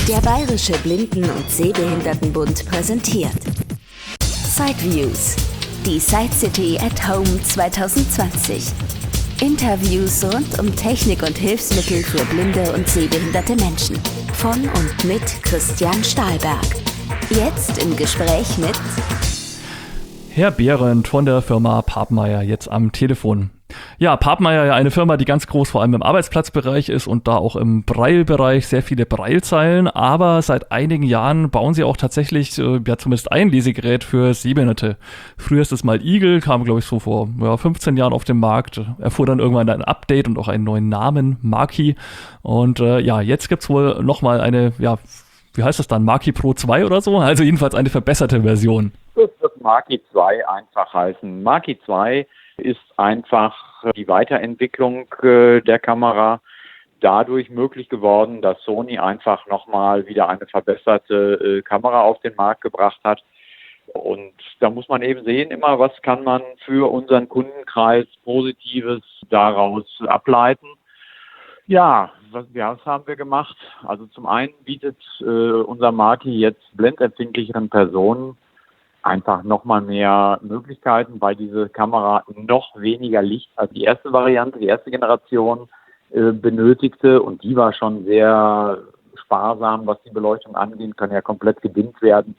Der Bayerische Blinden- und Sehbehindertenbund präsentiert Sideviews, die Side City at Home 2020. Interviews rund um Technik und Hilfsmittel für blinde und sehbehinderte Menschen. Von und mit Christian Stahlberg. Jetzt im Gespräch mit Herr Behrendt von der Firma Papmeier jetzt am Telefon. Ja, Papmeier ja eine Firma, die ganz groß vor allem im Arbeitsplatzbereich ist und da auch im Braillebereich sehr viele Braillezeilen, aber seit einigen Jahren bauen sie auch tatsächlich zumindest ein Lesegerät für Sehbehinderte. Früher ist es mal Eagle, kam glaube ich so vor 15 Jahren auf den Markt, erfuhr dann irgendwann ein Update und auch einen neuen Namen, Marquis. Und jetzt gibt's wohl nochmal eine, wie heißt das dann, Marquis Pro 2 oder so? Also jedenfalls eine verbesserte Version. Das wird Marquis 2 einfach heißen. Marquis 2 ist einfach die Weiterentwicklung der Kamera dadurch möglich geworden, dass Sony einfach nochmal wieder eine verbesserte Kamera auf den Markt gebracht hat. Und da muss man eben sehen, immer, was kann man für unseren Kundenkreis Positives daraus ableiten. Ja, was haben wir gemacht? Also zum einen bietet unser Marquis jetzt blendempfindlicheren Personen einfach nochmal mehr Möglichkeiten, weil diese Kamera noch weniger Licht als die erste Variante, die erste Generation benötigte, und die war schon sehr sparsam, was die Beleuchtung angeht, kann ja komplett gedimmt werden.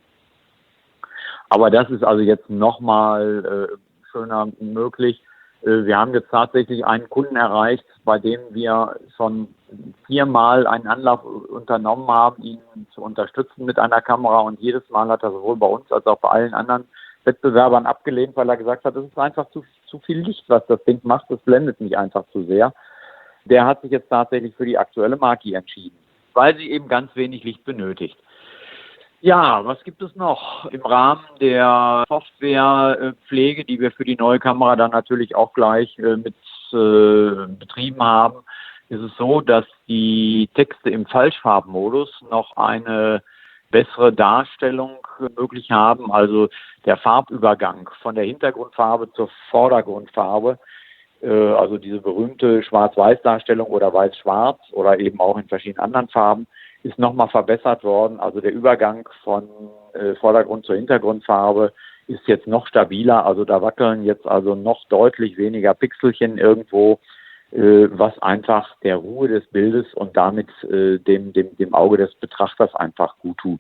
Aber das ist also jetzt nochmal schöner möglich. Wir haben jetzt tatsächlich einen Kunden erreicht, bei dem wir schon 4-mal einen Anlauf unternommen haben, ihn zu unterstützen mit einer Kamera, und jedes Mal hat er sowohl bei uns als auch bei allen anderen Wettbewerbern abgelehnt, weil er gesagt hat, es ist einfach zu viel Licht, was das Ding macht, das blendet mich einfach zu sehr. Der hat sich jetzt tatsächlich für die aktuelle Marquis entschieden, weil sie eben ganz wenig Licht benötigt. Ja, was gibt es noch? Im Rahmen der Softwarepflege, die wir für die neue Kamera dann natürlich auch gleich mit betrieben haben, ist es so, dass die Texte im Falschfarbmodus noch eine bessere Darstellung möglich haben. Also der Farbübergang von der Hintergrundfarbe zur Vordergrundfarbe, also diese berühmte Schwarz-Weiß-Darstellung oder Weiß-Schwarz oder eben auch in verschiedenen anderen Farben, ist nochmal verbessert worden. Also der Übergang von Vordergrund zur Hintergrundfarbe ist jetzt noch stabiler. Also da wackeln jetzt also noch deutlich weniger Pixelchen irgendwo, was einfach der Ruhe des Bildes und damit dem Auge des Betrachters einfach gut tut.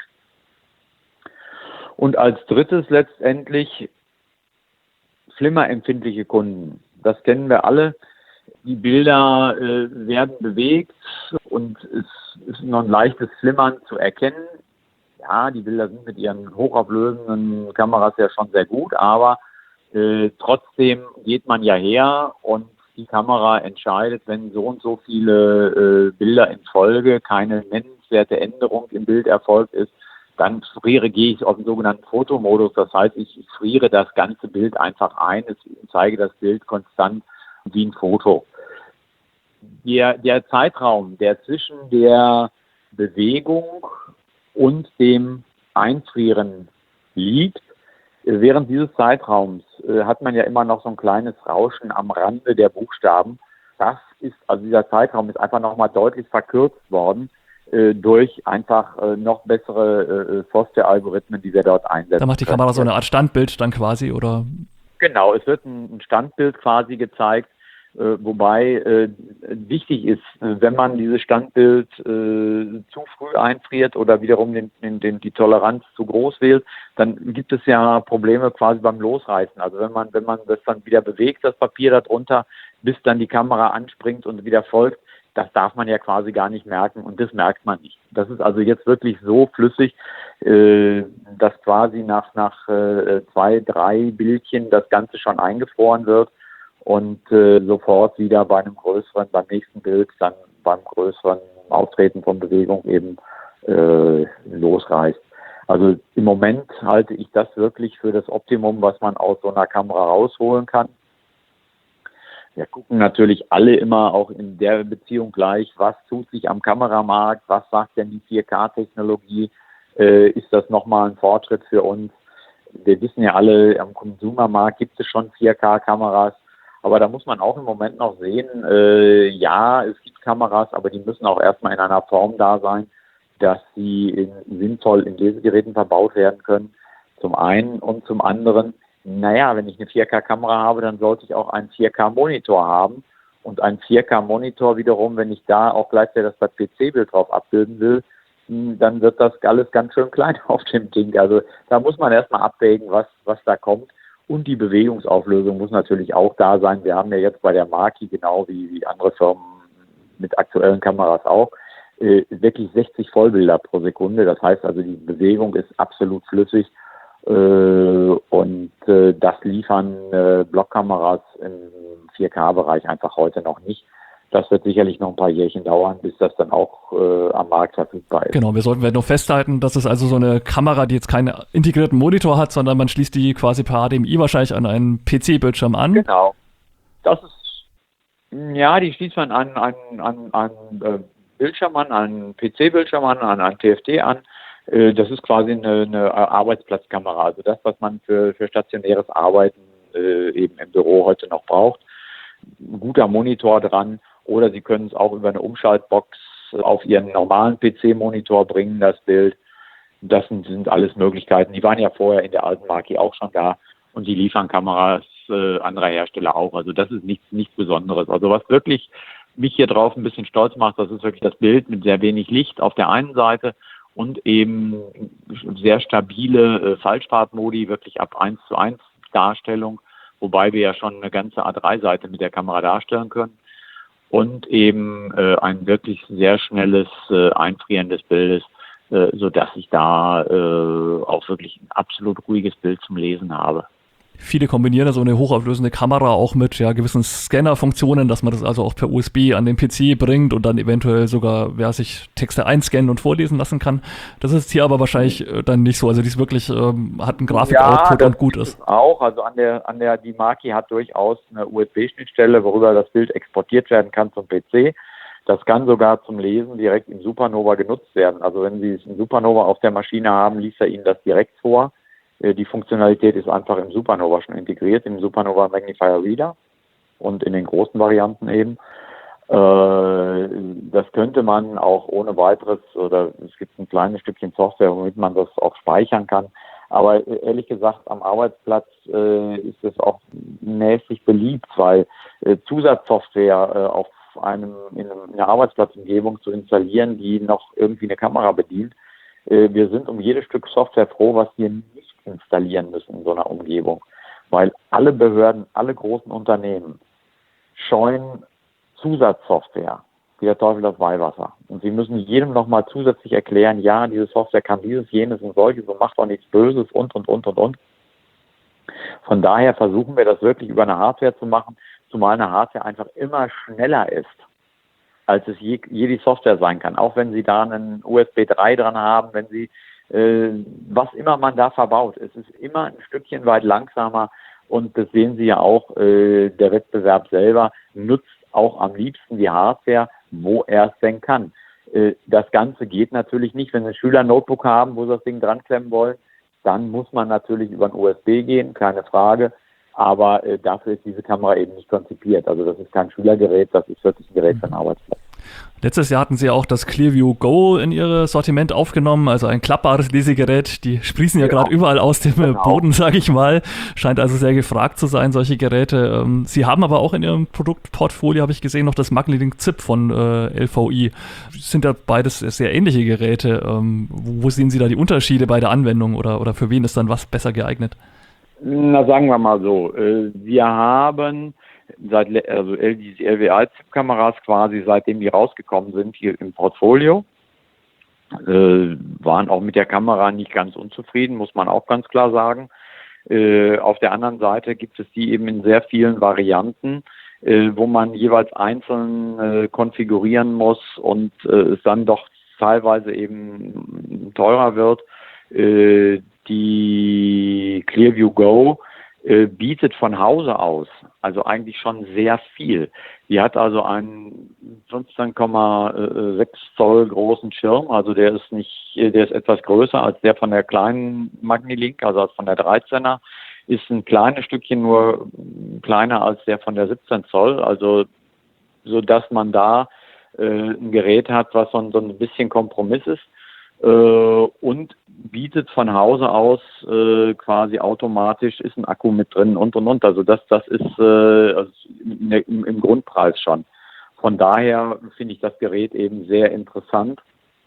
Und als drittes letztendlich flimmerempfindliche Kunden. Das kennen wir alle. Die Bilder werden bewegt und es ist noch ein leichtes Flimmern zu erkennen. Ja, die Bilder sind mit ihren hochauflösenden Kameras ja schon sehr gut, aber trotzdem geht man ja her und die Kamera entscheidet, wenn so und so viele Bilder in Folge keine nennenswerte Änderung im Bild erfolgt ist, dann gehe ich auf den sogenannten Fotomodus. Das heißt, ich friere das ganze Bild einfach ein, zeige das Bild konstant wie ein Foto. Der Zeitraum, der zwischen der Bewegung und dem Einfrieren liegt, während dieses Zeitraums hat man ja immer noch so ein kleines Rauschen am Rande der Buchstaben. Dieser Zeitraum ist einfach nochmal deutlich verkürzt worden durch einfach noch bessere Software-Algorithmen, die wir dort einsetzen. Da macht die Kamera so eine Art Standbild dann quasi, oder? Genau, es wird ein Standbild quasi gezeigt, wobei wichtig ist, wenn man dieses Standbild zu früh einfriert oder wiederum die Toleranz zu groß wählt, dann gibt es ja Probleme quasi beim Losreißen. Also wenn man das dann wieder bewegt, das Papier darunter, bis dann die Kamera anspringt und wieder folgt, das darf man ja quasi gar nicht merken, und das merkt man nicht. Das ist also jetzt wirklich so flüssig, dass quasi nach 2-3 Bildchen das Ganze schon eingefroren wird und sofort wieder beim nächsten Bild, dann beim größeren Auftreten von Bewegung eben losreißt. Also im Moment halte ich das wirklich für das Optimum, was man aus so einer Kamera rausholen kann. Wir gucken natürlich alle immer auch in der Beziehung gleich, was tut sich am Kameramarkt, was sagt denn die 4K-Technologie, ist das nochmal ein Fortschritt für uns? Wir wissen ja alle, am Konsumermarkt gibt es schon 4K-Kameras, aber da muss man auch im Moment noch sehen, ja, es gibt Kameras, aber die müssen auch erstmal in einer Form da sein, dass sie sinnvoll in Lesegeräten verbaut werden können, zum einen, und zum anderen, naja, wenn ich eine 4K-Kamera habe, dann sollte ich auch einen 4K-Monitor haben. Und ein 4K-Monitor wiederum, wenn ich da auch gleichzeitig das PC-Bild drauf abbilden will, dann wird das alles ganz schön klein auf dem Ding. Also da muss man erstmal abwägen, was da kommt. Und die Bewegungsauflösung muss natürlich auch da sein. Wir haben ja jetzt bei der Marki, genau wie andere Firmen mit aktuellen Kameras auch, wirklich 60 Vollbilder pro Sekunde. Das heißt also, die Bewegung ist absolut flüssig. Und das liefern Blockkameras im 4K-Bereich einfach heute noch nicht. Das wird sicherlich noch ein paar Jährchen dauern, bis das dann auch am Markt verfügbar ist. Genau, wir sollten noch festhalten, dass es also so eine Kamera, die jetzt keinen integrierten Monitor hat, sondern man schließt die quasi per HDMI wahrscheinlich an einen PC-Bildschirm an. Genau. Das ist, ja, die schließt man an einen Bildschirm an einen PC-Bildschirm an einen TFT an. Das ist quasi eine Arbeitsplatzkamera, also das, was man für stationäres Arbeiten eben im Büro heute noch braucht. Ein guter Monitor dran, oder Sie können es auch über eine Umschaltbox auf Ihren normalen PC-Monitor bringen, das Bild. Das sind alles Möglichkeiten. Die waren ja vorher in der alten Marki auch schon da, und die liefern Kameras anderer Hersteller auch. Also das ist nichts Besonderes. Also was wirklich mich hier drauf ein bisschen stolz macht, das ist wirklich das Bild mit sehr wenig Licht auf der einen Seite und eben sehr stabile Falschfarbmodi, wirklich ab 1:1 Darstellung, wobei wir ja schon eine ganze A3-Seite mit der Kamera darstellen können, und eben ein wirklich sehr schnelles Einfrieren des Bildes, sodass ich da auch wirklich ein absolut ruhiges Bild zum Lesen habe. Viele kombinieren so eine hochauflösende Kamera auch mit gewissen Scanner-Funktionen, dass man das also auch per USB an den PC bringt und dann eventuell sogar sich Texte einscannen und vorlesen lassen kann. Das ist hier aber wahrscheinlich dann nicht so. Also die ist wirklich, hat einen Grafik-Output und gut ist. Auch, also die Marki hat durchaus eine USB-Schnittstelle, worüber das Bild exportiert werden kann zum PC. Das kann sogar zum Lesen direkt im Supernova genutzt werden. Also wenn Sie einen Supernova auf der Maschine haben, liest er Ihnen das direkt vor. Die Funktionalität ist einfach im Supernova schon integriert, im Supernova Magnifier Reader und in den großen Varianten eben. Das könnte man auch ohne weiteres, oder es gibt ein kleines Stückchen Software, womit man das auch speichern kann. Aber ehrlich gesagt, am Arbeitsplatz ist es auch mäßig beliebt, weil Zusatzsoftware in einer Arbeitsplatzumgebung zu installieren, die noch irgendwie eine Kamera bedient. Wir sind um jedes Stück Software froh, was wir nicht installieren müssen in so einer Umgebung, weil alle Behörden, alle großen Unternehmen scheuen Zusatzsoftware, wie der Teufel das Weihwasser. Und sie müssen jedem nochmal zusätzlich erklären, ja, diese Software kann dieses, jenes und solches und macht auch nichts Böses und. Von daher versuchen wir das wirklich über eine Hardware zu machen, zumal eine Hardware einfach immer schneller ist, als es je die Software sein kann. Auch wenn Sie da einen USB 3 dran haben, wenn Sie was immer man da verbaut. Es ist immer ein Stückchen weit langsamer, und das sehen Sie ja auch, der Wettbewerb selber nutzt auch am liebsten die Hardware, wo er es denn kann. Das Ganze geht natürlich nicht, wenn Sie Schüler ein Notebook haben, wo Sie das Ding dran klemmen wollen, dann muss man natürlich über ein USB gehen, keine Frage, aber dafür ist diese Kamera eben nicht konzipiert. Also das ist kein Schülergerät, das ist wirklich ein Gerät für den Arbeitsplatz. Letztes Jahr hatten Sie auch das Clearview Go in Ihr Sortiment aufgenommen, also ein klappbares Lesegerät. Die sprießen ja gerade überall aus dem Boden, sage ich mal. Scheint also sehr gefragt zu sein, solche Geräte. Sie haben aber auch in Ihrem Produktportfolio, habe ich gesehen, noch das MagneLink ZIP von LVI. Sind da beides sehr ähnliche Geräte? Wo sehen Sie da die Unterschiede bei der Anwendung, oder für wen ist dann was besser geeignet? Na, sagen wir mal so, wir haben die LVI-ZIP-Kameras quasi, seitdem die rausgekommen sind, hier im Portfolio, waren auch mit der Kamera nicht ganz unzufrieden, muss man auch ganz klar sagen. Auf der anderen Seite gibt es die eben in sehr vielen Varianten, wo man jeweils einzeln konfigurieren muss und es dann doch teilweise eben teurer wird. Die Clearview Go bietet von Hause aus also eigentlich schon sehr viel. Die hat also einen 15,6 Zoll großen Schirm, also der ist etwas größer als der von der kleinen MagniLink, also als von der 13er, ist ein kleines Stückchen nur kleiner als der von der 17 Zoll, also so dass man da ein Gerät hat, was so ein bisschen Kompromiss ist. und bietet von Hause aus quasi automatisch, ist ein Akku mit drin und. Also das ist im Grundpreis schon. Von daher finde ich das Gerät eben sehr interessant.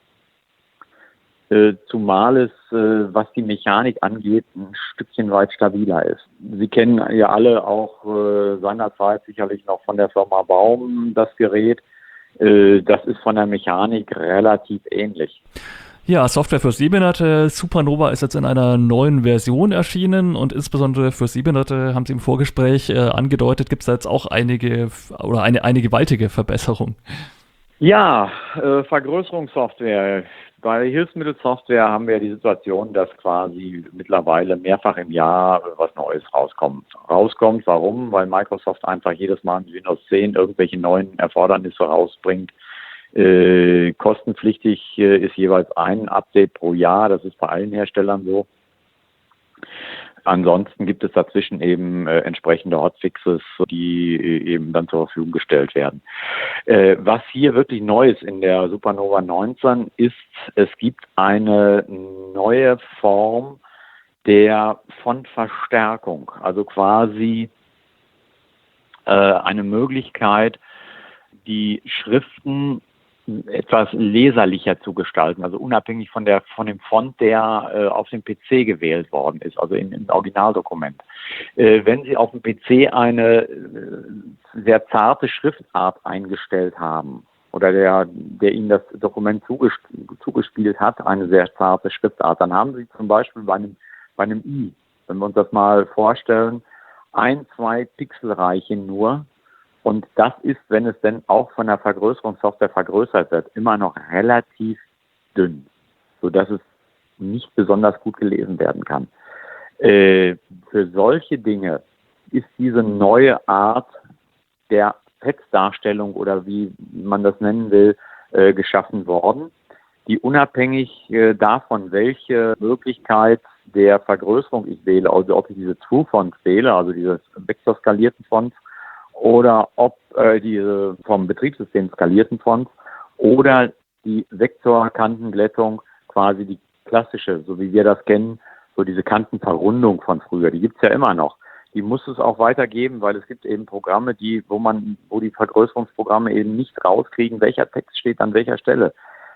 Zumal es, was die Mechanik angeht, ein Stückchen weit stabiler ist. Sie kennen ja alle auch seinerzeit sicherlich noch von der Firma Baum das Gerät. Das ist von der Mechanik relativ ähnlich. Ja, Software für Sehbehinderte. Supernova ist jetzt in einer neuen Version erschienen und insbesondere für Sehbehinderte, haben Sie im Vorgespräch angedeutet, gibt es da jetzt auch eine gewaltige Verbesserung. Ja, Vergrößerungssoftware. Bei Hilfsmittelsoftware haben wir die Situation, dass quasi mittlerweile mehrfach im Jahr was Neues rauskommt. Warum? Weil Microsoft einfach jedes Mal in Windows 10 irgendwelche neuen Erfordernisse rausbringt. Kostenpflichtig ist jeweils ein Update pro Jahr. Das ist bei allen Herstellern so. Ansonsten gibt es dazwischen eben entsprechende Hotfixes, die eben dann zur Verfügung gestellt werden. Was hier wirklich neu ist in der Supernova 19 ist, es gibt eine neue Form der Fontverstärkung, also quasi eine Möglichkeit, die Schriften etwas leserlicher zu gestalten, also unabhängig von dem Font, der auf dem PC gewählt worden ist, also im Originaldokument. Wenn Sie auf dem PC eine sehr zarte Schriftart eingestellt haben oder der Ihnen das Dokument zugespielt hat, eine sehr zarte Schriftart, dann haben Sie zum Beispiel bei einem I, wenn wir uns das mal vorstellen, 1-2 Pixelreiche nur. Und das ist, wenn es denn auch von der Vergrößerungssoftware vergrößert wird, immer noch relativ dünn, sodass es nicht besonders gut gelesen werden kann. Für solche Dinge ist diese neue Art der Textdarstellung oder wie man das nennen will, geschaffen worden, die unabhängig davon, welche Möglichkeit der Vergrößerung ich wähle, also ob ich diese True-Fonts wähle, also diese vektorskalierten Fonts, oder ob diese vom Betriebssystem skalierten Fonts oder die Vektorkantenglättung, quasi die klassische, so wie wir das kennen, so diese Kantenverrundung von früher, die gibt's ja immer noch. Die muss es auch weitergeben, weil es gibt eben Programme, wo die Vergrößerungsprogramme eben nicht rauskriegen, welcher Text steht an welcher Stelle.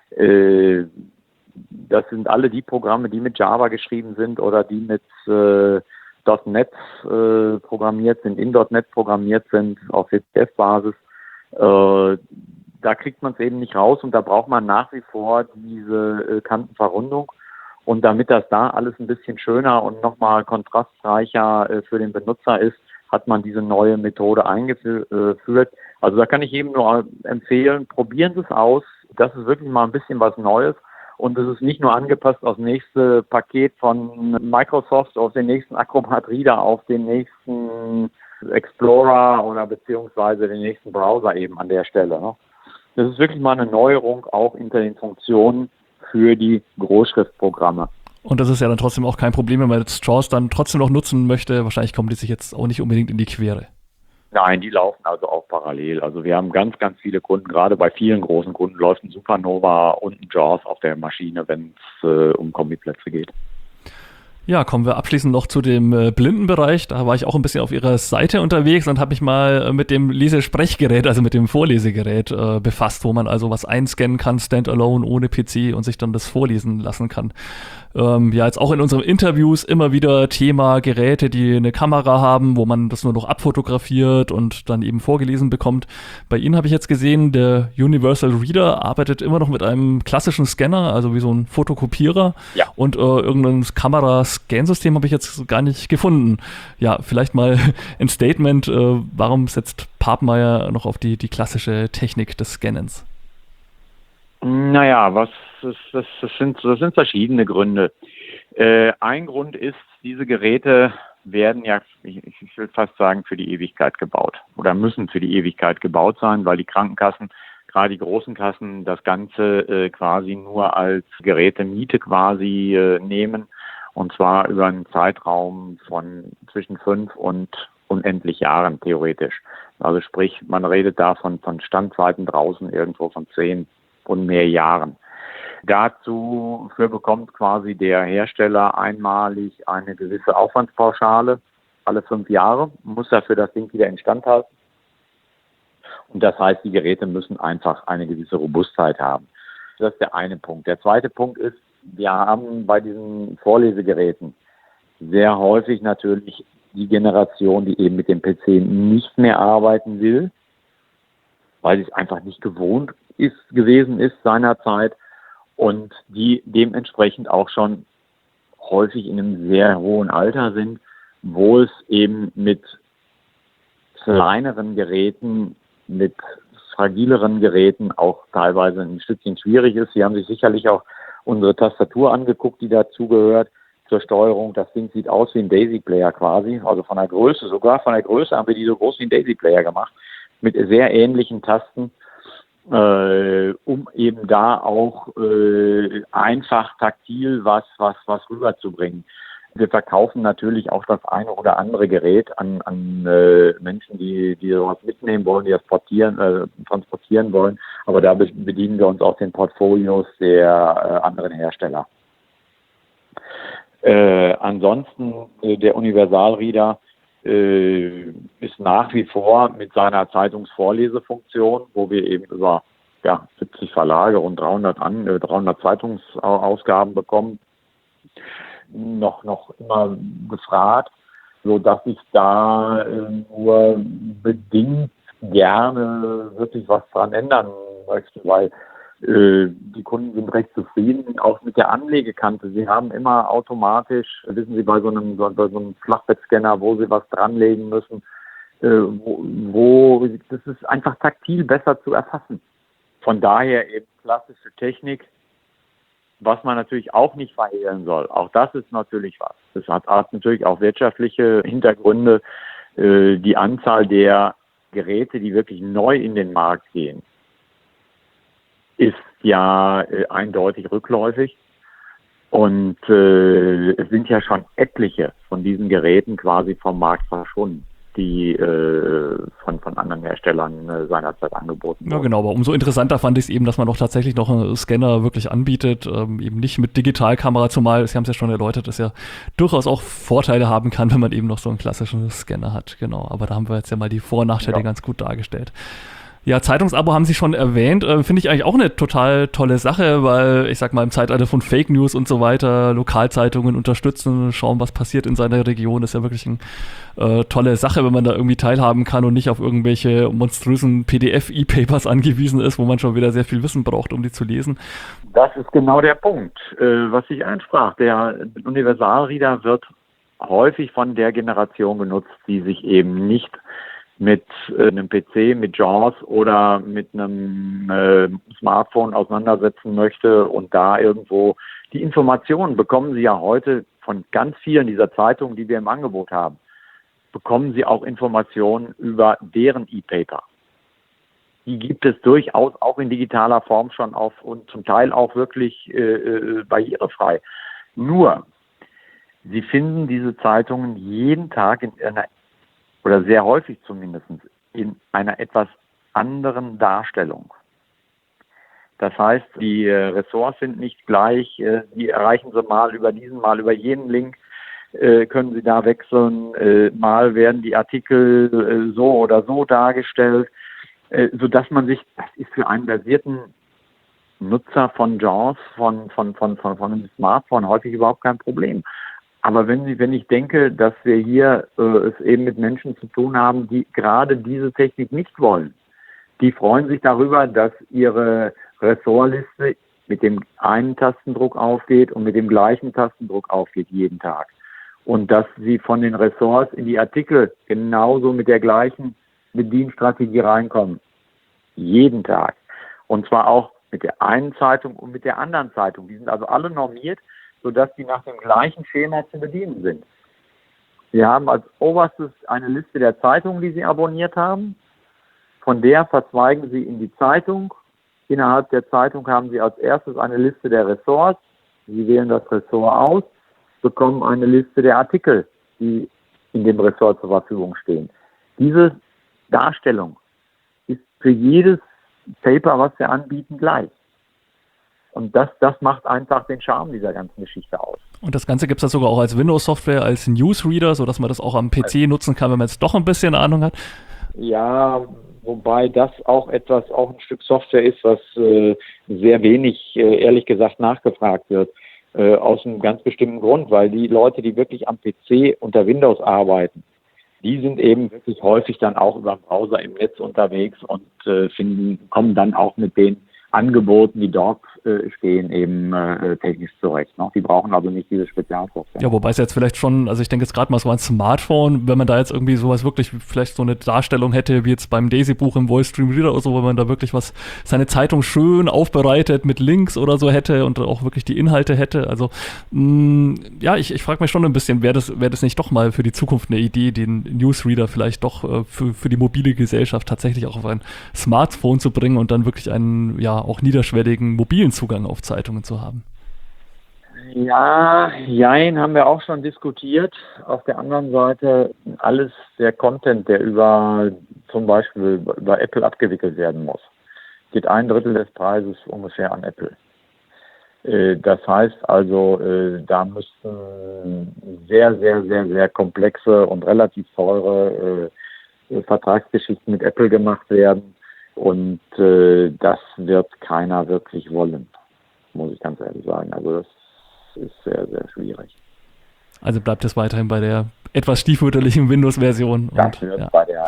Das sind alle die Programme, die mit Java geschrieben sind oder die mit .NET programmiert sind, in .NET programmiert sind, auf WPF-Basis. Da kriegt man es eben nicht raus und da braucht man nach wie vor diese Kantenverrundung. Und damit das da alles ein bisschen schöner und nochmal kontrastreicher für den Benutzer ist, hat man diese neue Methode eingeführt. Also da kann ich jedem nur empfehlen, probieren Sie es aus. Das ist wirklich mal ein bisschen was Neues. Und es ist nicht nur angepasst aufs nächste Paket von Microsoft, auf den nächsten Acrobat Reader, auf den nächsten Explorer oder beziehungsweise den nächsten Browser eben an der Stelle. Ne? Das ist wirklich mal eine Neuerung auch hinter den Funktionen für die Großschriftprogramme. Und das ist ja dann trotzdem auch kein Problem, wenn man jetzt JAWS dann trotzdem noch nutzen möchte. Wahrscheinlich kommt die sich jetzt auch nicht unbedingt in die Quere. Nein, die laufen also auch parallel. Also wir haben ganz, ganz viele Kunden, gerade bei vielen großen Kunden läuft ein Supernova und ein JAWS auf der Maschine, wenn es um Kombiplätze geht. Ja, kommen wir abschließend noch zu dem Blindenbereich. Da war ich auch ein bisschen auf Ihrer Seite unterwegs und habe mich mal mit dem Lesesprechgerät, also mit dem Vorlesegerät befasst, wo man also was einscannen kann, standalone, ohne PC und sich dann das vorlesen lassen kann. Ja, jetzt auch in unseren Interviews immer wieder Thema Geräte, die eine Kamera haben, wo man das nur noch abfotografiert und dann eben vorgelesen bekommt. Bei Ihnen habe ich jetzt gesehen, der Universal Reader arbeitet immer noch mit einem klassischen Scanner, also wie so ein Fotokopierer. Ja. Und irgendein Kamerascansystem habe ich jetzt gar nicht gefunden. Ja, vielleicht mal ein Statement, warum setzt Papmeier noch auf die klassische Technik des Scannens? Naja, das sind verschiedene Gründe. Ein Grund ist, diese Geräte werden ja, ich will fast sagen, für die Ewigkeit gebaut oder müssen für die Ewigkeit gebaut sein, weil die Krankenkassen, gerade die großen Kassen, das Ganze quasi nur als Gerätemiete quasi nehmen, und zwar über einen Zeitraum von zwischen 5 und unendlich Jahren theoretisch. Also sprich, man redet da von Standzeiten draußen irgendwo von 10 und mehr Jahren. Dafür bekommt quasi der Hersteller einmalig eine gewisse Aufwandspauschale, alle 5 Jahre, muss dafür das Ding wieder instand halten. Und das heißt, die Geräte müssen einfach eine gewisse Robustheit haben. Das ist der eine Punkt. Der zweite Punkt ist, wir haben bei diesen Vorlesegeräten sehr häufig natürlich die Generation, die eben mit dem PC nicht mehr arbeiten will, weil sie es einfach nicht gewohnt gewesen ist seinerzeit und die dementsprechend auch schon häufig in einem sehr hohen Alter sind, wo es eben mit kleineren Geräten, mit fragileren Geräten auch teilweise ein Stückchen schwierig ist. Sie haben sich sicherlich auch unsere Tastatur angeguckt, die dazugehört zur Steuerung. Das Ding sieht aus wie ein Daisy-Player quasi, also von der Größe haben wir die so groß wie ein Daisy-Player gemacht, mit sehr ähnlichen Tasten, um eben da auch einfach taktil was rüberzubringen. Wir verkaufen natürlich auch das eine oder andere Gerät an Menschen, die sowas mitnehmen wollen, die das transportieren wollen. Aber da bedienen wir uns auch den Portfolios der anderen Hersteller. Ansonsten der Universalreader ist nach wie vor mit seiner Zeitungsvorlesefunktion, wo wir eben über 70 Verlage und 300 Zeitungsausgaben bekommen, noch immer gefragt, so dass ich da nur bedingt gerne wirklich was dran ändern möchte, weil die Kunden sind recht zufrieden, auch mit der Anlegekante. Sie haben immer automatisch, wissen Sie, bei so einem Flachbettscanner, wo Sie was dranlegen müssen, das ist einfach taktil besser zu erfassen. Von daher eben klassische Technik, was man natürlich auch nicht verhehlen soll. Auch das ist natürlich was. Das hat natürlich auch wirtschaftliche Hintergründe. Die Anzahl der Geräte, die wirklich neu in den Markt gehen, ist ja eindeutig rückläufig. Und es sind ja schon etliche von diesen Geräten quasi vom Markt verschwunden, die von anderen Herstellern seinerzeit angeboten wurden. Ja, genau, aber umso interessanter fand ich es eben, dass man doch tatsächlich noch einen Scanner wirklich anbietet, eben nicht mit Digitalkamera, zumal, Sie haben es ja schon erläutert, dass ja durchaus auch Vorteile haben kann, wenn man eben noch so einen klassischen Scanner hat. Genau, aber da haben wir jetzt ja mal die Vor- und Nachteile ganz gut dargestellt. Ja, Zeitungsabo haben Sie schon erwähnt, finde ich eigentlich auch eine total tolle Sache, weil ich sag mal im Zeitalter von Fake News und so weiter, Lokalzeitungen unterstützen, schauen, was passiert in seiner Region, ist ja wirklich eine tolle Sache, wenn man da irgendwie teilhaben kann und nicht auf irgendwelche monströsen PDF-E-Papers angewiesen ist, wo man schon wieder sehr viel Wissen braucht, um die zu lesen. Das ist genau der Punkt, was ich ansprach. Der Universalreader wird häufig von der Generation genutzt, die sich eben nicht mit einem PC, mit JAWS oder mit einem Smartphone auseinandersetzen möchte und da irgendwo die Informationen bekommen Sie ja heute von ganz vielen dieser Zeitungen, die wir im Angebot haben, bekommen Sie auch Informationen über deren E-Paper. Die gibt es durchaus auch in digitaler Form schon auf und zum Teil auch wirklich barrierefrei. Nur, Sie finden diese Zeitungen jeden Tag in einer oder sehr häufig zumindest in einer etwas anderen Darstellung. Das heißt, die Ressorts sind nicht gleich, die erreichen Sie mal über diesen, mal über jenen Link, können Sie da wechseln, mal werden die Artikel so oder so dargestellt, sodass man sich, das ist für einen versierten Nutzer von JAWS, von einem Smartphone häufig überhaupt kein Problem. Aber wenn ich denke, dass wir hier es eben mit Menschen zu tun haben, die gerade diese Technik nicht wollen, die freuen sich darüber, dass ihre Ressortliste mit dem einen Tastendruck aufgeht und mit dem gleichen Tastendruck aufgeht jeden Tag. Und dass sie von den Ressorts in die Artikel genauso mit der gleichen Bedienstrategie reinkommen. Jeden Tag. Und zwar auch mit der einen Zeitung und mit der anderen Zeitung. Die sind also alle normiert, sodass die nach dem gleichen Schema zu bedienen sind. Sie haben als oberstes eine Liste der Zeitungen, die Sie abonniert haben. Von der verzweigen Sie in die Zeitung. Innerhalb der Zeitung haben Sie als erstes eine Liste der Ressorts. Sie wählen das Ressort aus, bekommen eine Liste der Artikel, die in dem Ressort zur Verfügung stehen. Diese Darstellung ist für jedes Paper, was wir anbieten, gleich. Und das macht einfach den Charme dieser ganzen Geschichte aus. Und das Ganze gibt es ja sogar auch als Windows-Software, als Newsreader, sodass man das auch am PC nutzen kann, wenn man jetzt doch ein bisschen Ahnung hat. Ja, wobei das auch ein Stück Software ist, was sehr wenig, ehrlich gesagt, nachgefragt wird. Aus einem ganz bestimmten Grund, weil die Leute, die wirklich am PC unter Windows arbeiten, die sind eben wirklich häufig dann auch über den Browser im Netz unterwegs und kommen dann auch mit den Angeboten, die dort stehen, eben technisch zurecht. Ne? Die brauchen also nicht diese Spezialsoftware. Ja, wobei es jetzt vielleicht schon, also ich denke jetzt gerade mal so ein Smartphone, wenn man da jetzt irgendwie sowas wirklich, vielleicht so eine Darstellung hätte, wie jetzt beim Daisy-Buch im Voice-Stream Reader oder so, wenn man da wirklich seine Zeitung schön aufbereitet mit Links oder so hätte und auch wirklich die Inhalte hätte. Also, ja, ich frage mich schon ein bisschen, wäre das nicht doch mal für die Zukunft eine Idee, den Newsreader vielleicht doch für die mobile Gesellschaft tatsächlich auch auf ein Smartphone zu bringen und dann wirklich einen, ja, auch niederschwelligen mobilen Zugang auf Zeitungen zu haben? Ja, jein, haben wir auch schon diskutiert. Auf der anderen Seite, alles der Content, der zum Beispiel über Apple abgewickelt werden muss, geht 1/3 des Preises ungefähr an Apple. Das heißt also, da müssten sehr, sehr, sehr, sehr komplexe und relativ teure Vertragsgeschichten mit Apple gemacht werden. Und das wird keiner wirklich wollen, muss ich ganz ehrlich sagen. Also das ist sehr, sehr schwierig. Also bleibt es weiterhin bei der etwas stiefmütterlichen Windows-Version. Das wird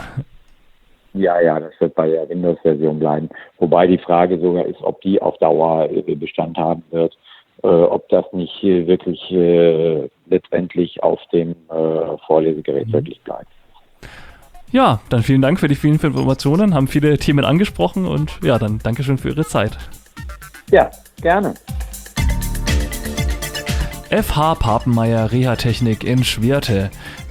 bei der Windows-Version bleiben. Wobei die Frage sogar ist, ob die auf Dauer Bestand haben wird, ob das nicht wirklich letztendlich auf dem Vorlesegerät wirklich bleibt. Ja, dann vielen Dank für die vielen Informationen, haben viele Themen angesprochen und ja, dann Dankeschön für Ihre Zeit. Ja, gerne. FH Papenmeier Rehatechnik in Schwerte.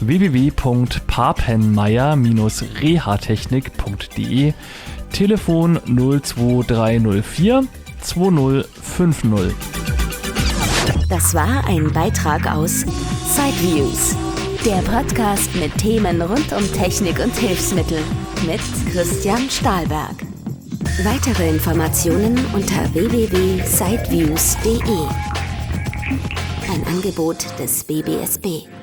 www.papenmeier-rehatechnik.de. Telefon 02304 2050. Das war ein Beitrag aus Sideviews, der Podcast mit Themen rund um Technik und Hilfsmittel mit Christian Stahlberg. Weitere Informationen unter www.sideviews.de. Ein Angebot des BBSB.